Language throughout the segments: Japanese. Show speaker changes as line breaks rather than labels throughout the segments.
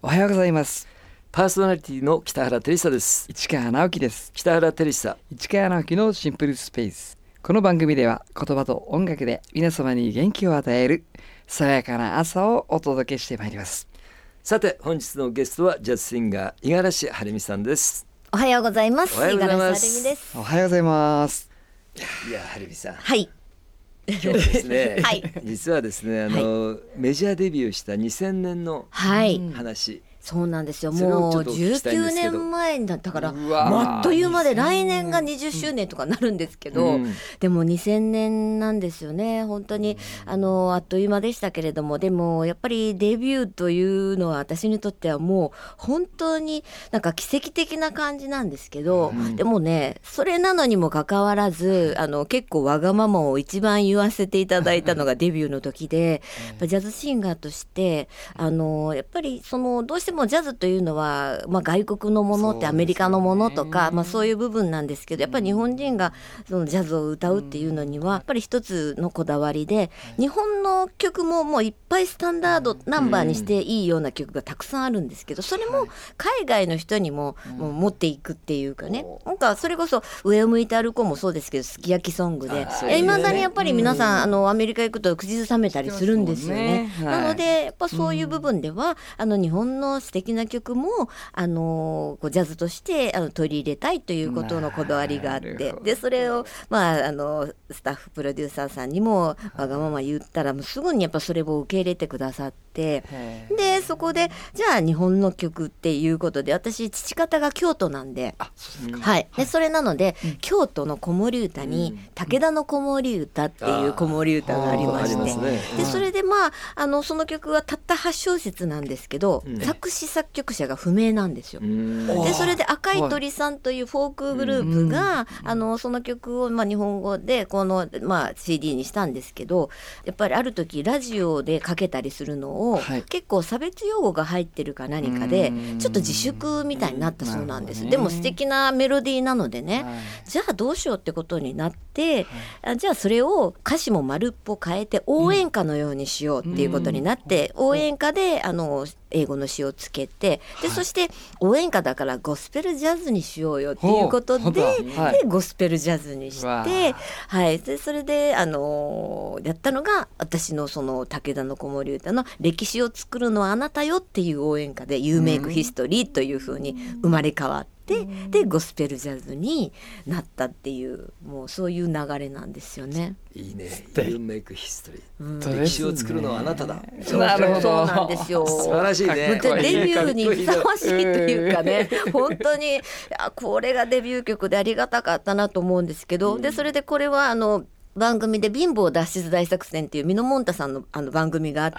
おはようございます。
パーソナリティの北原照久です。
市川直樹です。
北原照久、
市川直樹のシンプルスペース。この番組では言葉と音楽で皆様に元気を与える爽やかな朝をお届けしてまいります。
さて本日のゲストはジャズシンガー五十嵐晴美さんです。
おはようございます。
おはようございます。
五十嵐晴美です。
おはようございます。
いや晴美さん、
はい。
今日ですね、
はい、
実はですねメジャーデビューした2000年の
はい、
話、
そうなんですよ。もう19年前だったからあっという間で来年が20周年とかなるんですけど、でも2000年なんですよね。本当にあっという間でしたけれども、でもやっぱりデビューというのは私にとってはもう本当になんか奇跡的な感じなんですけど、でもねそれなのにもかかわらず結構わがままを一番言わせていただいたのがデビューの時で、ジャズシンガーとしてやっぱりどうしてもジャズというのは、外国のものってアメリカのものとか、そういう部分なんですけど、やっぱり日本人がそのジャズを歌うっていうのにはやっぱり一つのこだわりで、日本の曲ももういっぱいスタンダードナンバーにしていいような曲がたくさんあるんですけど、それも海外の人にも、もう持っていくっていうかね、なんかそれこそ上を向いて歩こうもそうですけど、すき焼きソングでいまだにやっぱり皆さんアメリカ行くと口ずさめたりするんですよね。なのでやっぱそういう部分では日本の素敵な曲もジャズとして取り入れたいということのこだわりがあって、でそれを、スタッフプロデューサーさんにもわがまま言ったらもうすぐにやっぱそれを受け入れてくださって、でそこでじゃあ日本の曲っていうことで、私父方が京都なんで、はい、でそれなので、京都の子守歌に武田の子守歌っていう子守歌がありまして、でそれでその曲はたった8小節なんですけど、作詞作曲者が不明なんですよ。でそれで赤い鳥さんというフォークグループが、その曲を、日本語でCD にしたんですけど、やっぱりある時ラジオでかけたりするのを、結構差別用語が入ってるか何かでちょっと自粛みたいになったそうなんです。でも素敵なメロディーなのでね、じゃあどうしようってことになって、じゃあそれを歌詞も丸っぽ変えて応援歌のようにしようっていうことになって、応援歌で英語の詩をつけて、でそして応援歌だからゴスペルジャズにしようよっていうことで、でゴスペルジャズにして、でそれでやったのが私のその武田の子守歌の歴史を作るのはあなたよっていう応援歌で You Make History というふうに生まれ変わって、でゴスペルジャズになったっていう、もうそういう流れなんですよね。
いいね。You Make History、歴史を作るのはあなただ。
なるほど、
そうなんですよ。
素晴らしいね。
デビューにふさわしいというかね、本当にこれがデビュー曲でありがたかったなと思うんですけど、でそれでこれは番組で貧乏脱出大作戦っていうミノモンタさんの番組があって、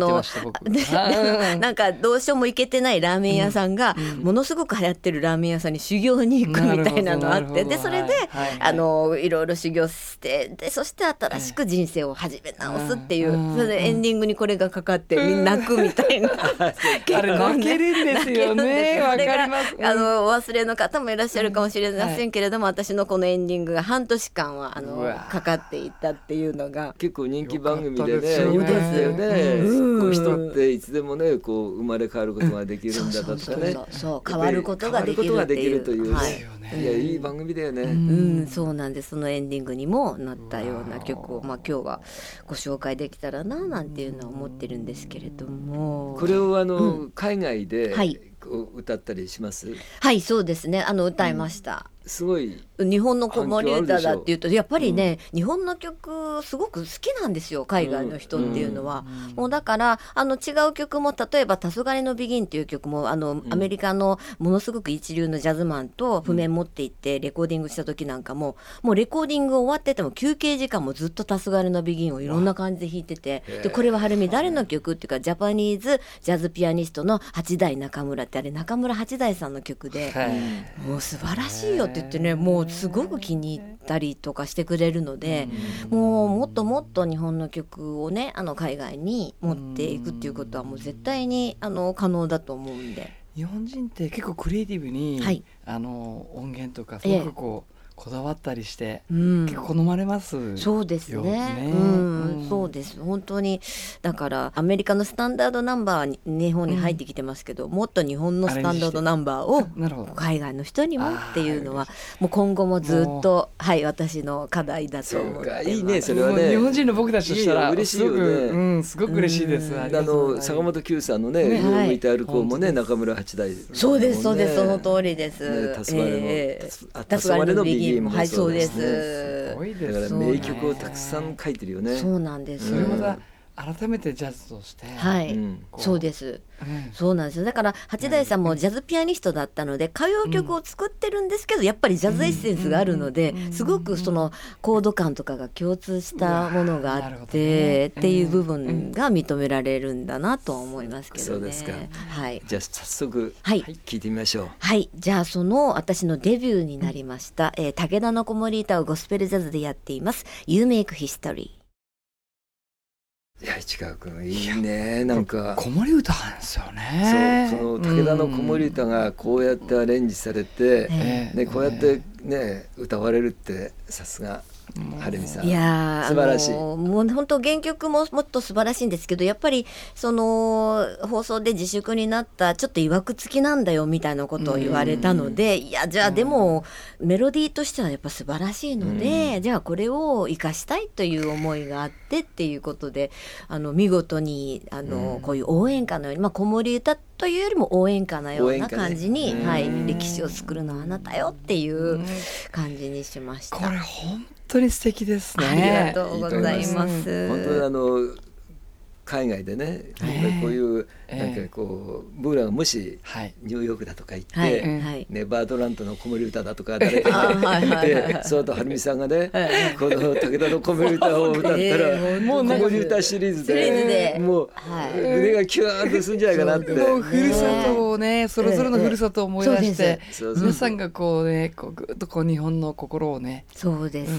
なんかどうしようも行けてないラーメン屋さんがものすごく流行ってるラーメン屋さんに修行に行くみたいなのあって、でそれでいろいろ修行して、でそして新しく人生を始め直すっていう、それでエンディングにこれがかかってみんな泣くみたいな
あれ泣けるんですよね。わかります。
お忘れの方もいらっしゃるかもしれませんけれども、私のこのエンディングが半年間はかかっていたっていうのが
結構人気番組でね、
そうですよ
ね。人っていつでもね生まれ変わることができるんだとかね、
そう変わることができるという、
いやいい番組だよね。
そうなんです。そのエンディングにもなったような曲を、今日はご紹介できたらななんていうのは思ってるんですけれども、
これを海外で歌ったりします？
はい、そうですね。歌いました。
すごい
日本の子守歌だっていうとやっぱりね、日本の曲すごく好きなんですよ、海外の人っていうのは。もうだから違う曲も、例えば黄昏のビギンっていう曲もアメリカのものすごく一流のジャズマンと譜面持って行ってレコーディングした時なんかも、もうレコーディング終わってても休憩時間もずっと黄昏のビギンをいろんな感じで弾いてて、でこれははるみ誰の曲っていうか、ジャパニーズジャズピアニストの八代中村って、あれ中村八大さんの曲で、もう素晴らしいよって言ってね、もうすごく気に入ったりとかしてくれるので、もうもっともっと日本の曲をね海外に持っていくっていうことはもう絶対に可能だと思うんで。
日本人って結構クリエイティブに、音源とかすごくこだわったりして、
うん
結構好まれます
そうです
よ
ね、
うん
そうです本当に。だからアメリカのスタンダードナンバーに日本に入ってきてますけど、もっと日本のスタンダードナンバーを
なるほど。
海外の人にもっていうのはもう今後もずっとはい私の課題だと思ってます。
いいねそれはね。
もう日本人の僕たちとしたら
嬉しいよね。
すごく嬉しいです。
坂本九さんのね上を向いて歩こうもね、中村八大、
そうですそうです、その通りです。
黄昏のビギンも
はいそうです。
すごいです。
だから名曲をたくさん書いてるよね。
そうなんです。
それまた改めてジャズとして、
はい、そうです、そうなんですよ。だから八大さんもジャズピアニストだったので歌謡曲を作ってるんですけど、やっぱりジャズエッセンスがあるので、すごくそのコード感とかが共通したものがあってっていう部分が認められるんだなとは思いますけどね。
そうですか。
はい、
じゃあ早速聞いてみましょう。
はい、じゃあその私のデビューになりました、武田の子守歌をゴスペルジャズでやっています You Make History。
いや市川君いいね。なんか
子守歌なんですよね。
そう、その武田の子守歌がこうやってアレンジされて、ね、こうやってね歌われるってさすが晴美さん。
いや
素晴らしい。
もう本当原曲ももっと素晴らしいんですけど、やっぱりその放送で自粛になったちょっといわくつきなんだよみたいなことを言われたので、いやじゃあでもメロディーとしてはやっぱ素晴らしいので、じゃあこれを生かしたいという思いがあってっていうことで、見事にこういう応援歌のように、子守歌というよりも応援歌のような感じに、はい、歴史を作るのはあなたよっていう感じにしました。
これ本当に素敵ですね。
ありがとうございます。
本当に海外でね、こういうなんかこう僕らがもしニューヨークだとか行ってね、バートラントの子守歌だとか誰かが言ってそうと晴美さんがねこの武田の子守歌を歌ったら子守歌シリーズでもう胸がキューンとするんじゃないかなって。
もうふるさとをね、それぞれのふるさとを思い出して皆さんがこうねぐっとこう日本の心をね。
そうです、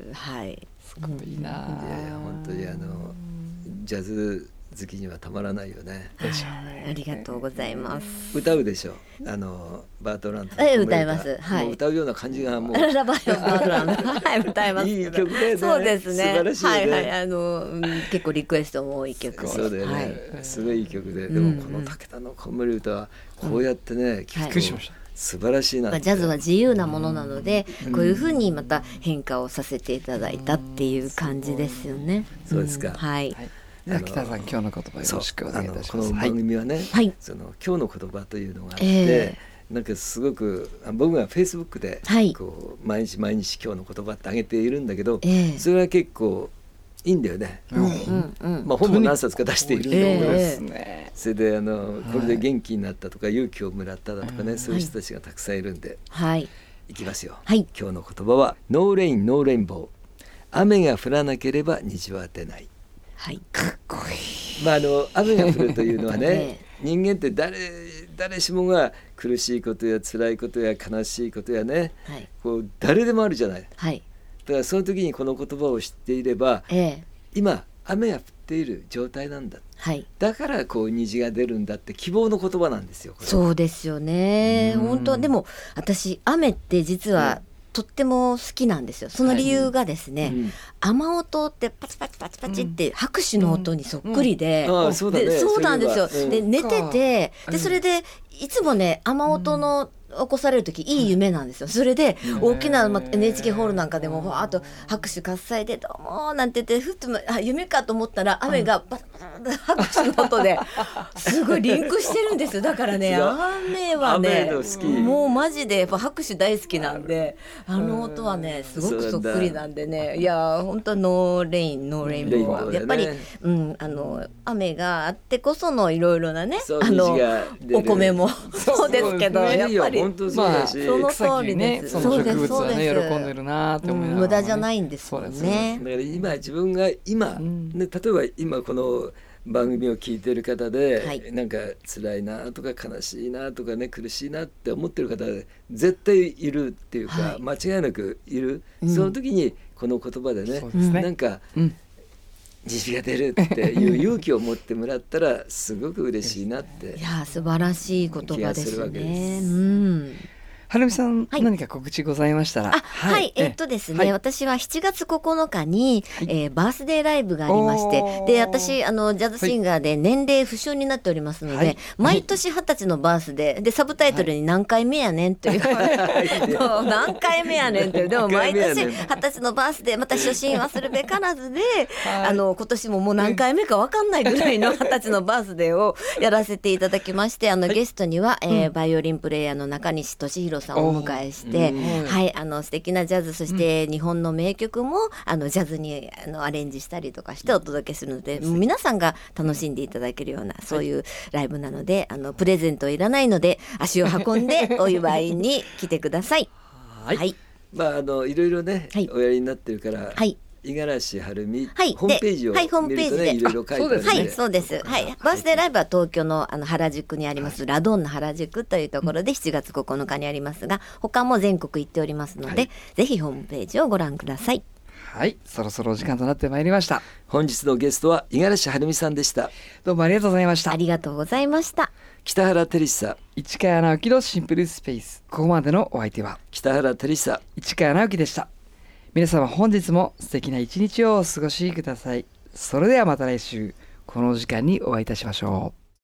はい、
すごいいいな。
本当にジャズ好きにはたまらないよね。
ありがとうございます。
歌うでしょバートランド。
歌います。はい。
歌うような感じがもう。
バートランド。はい、歌います。
いい曲でね。
そうですね。
素晴らしいよね。
はいはい、結構リクエストも多い曲。
そうだよね。すごいいい曲で、でもこの武田の子守歌はこうやってね聞くと素晴らしいな。
ジャズは自由なものなので、こういう風にまた変化をさせていただいたっていう感じですよね。
そうですか。
はい。
北さん今日の言葉よろしくお願いいたします。
この番組はね、その今日の言葉というのがあって、なんかすごく僕がフェイスブックでこう毎日毎日今日の言葉ってあげているんだけど、それは結構いいんだよね。本も何冊か出しているんだけど、それでこれで元気になったとか勇気をもらっただとかね、そういう人たちがたくさんいるんで、いきますよ。今日の言葉はノーレインノーレインボー。雨が降らなければ虹は出ない。
かっこいい。
雨が降るというのはね人間って誰しもが苦しいことや辛いことや悲しいことやね、こう誰でもあるじゃない。だからその時にこの言葉を知っていれば、今雨が降っている状態なんだ、だからこう虹が出るんだって希望の言葉なんですよ。
そうですよね。本当でも私雨って実は、とっても好きなんですよ。その理由がですね、雨音ってパチパチパチパチって拍手の音にそっくりで、そうなんですよ。で寝てて、でそれでいつもね雨音の起こされる時いい夢なんですよ。それで大きな、NHK ホールなんかでもわーっと拍手喝采でどうもなんて言ってふっと夢かと思ったら雨がバタバタ拍手の音ですごいリンクしてるんですよ。だからね雨はねもうマジでやっぱ拍手大好きなんで、音はねすごくそっくりなんでね、いや本当ノーレインノーレインボーはやっぱり、雨があってこそのいろいろなねお米もそうですけどやっぱり
本当そうだし、
その通りです。
その植物はね喜んでるなって思いながら、
無駄じゃないんですよね。
だから今自分が今、例えば今この番組を聞いてる方で、なんか辛いなとか悲しいなとかね苦しいなって思ってる方絶対いるっていうか、間違いなくいる、その時にこの言葉でね、なんか、虹が出るっていう勇気を持ってもらったらすごく嬉しいなって
いや素晴らしい言葉ですね。
はるみさん、何か告知ございましたら。
はい、ですね、私は7月9日に、バースデーライブがありまして、で私ジャズシンガーで年齢不詳になっておりますので、毎年20歳のバースデーでサブタイトルに何回目やねんという、何回目やねんという、でも毎年20歳のバースデー、また初心忘るべからずで、今年ももう何回目か分かんないぐらいの20歳のバースデーをやらせていただきまして、ゲストには、バイオリンプレイヤーの中西俊弘さんをお迎えして、素敵なジャズ、そして日本の名曲もジャズにアレンジしたりとかしてお届けするので、皆さんが楽しんでいただけるようなそういうライブなので、プレゼントいらないので足を運んでお祝いに来てください。
はい、いろいろね、おやりになってるから、五十嵐はるみ、ホームページを見るとね、いろいろ書いてあるので、
そうです。バースデーライブは東京の原宿にあります、ラドンナ原宿というところで7月9日にありますが、他も全国行っておりますので、ぜひホームページをご覧ください。
はい、そろそろお時間となってまいりました。
本日のゲストは五十嵐はるみさんでした。
どうもありがとうございました。
ありがとうございました。
北原照久、
市川直樹のシンプルスペース。ここまでのお相手は
北原照久、
市川直樹でした。皆様本日も素敵な一日をお過ごしください。それではまた来週この時間にお会いいたしましょう。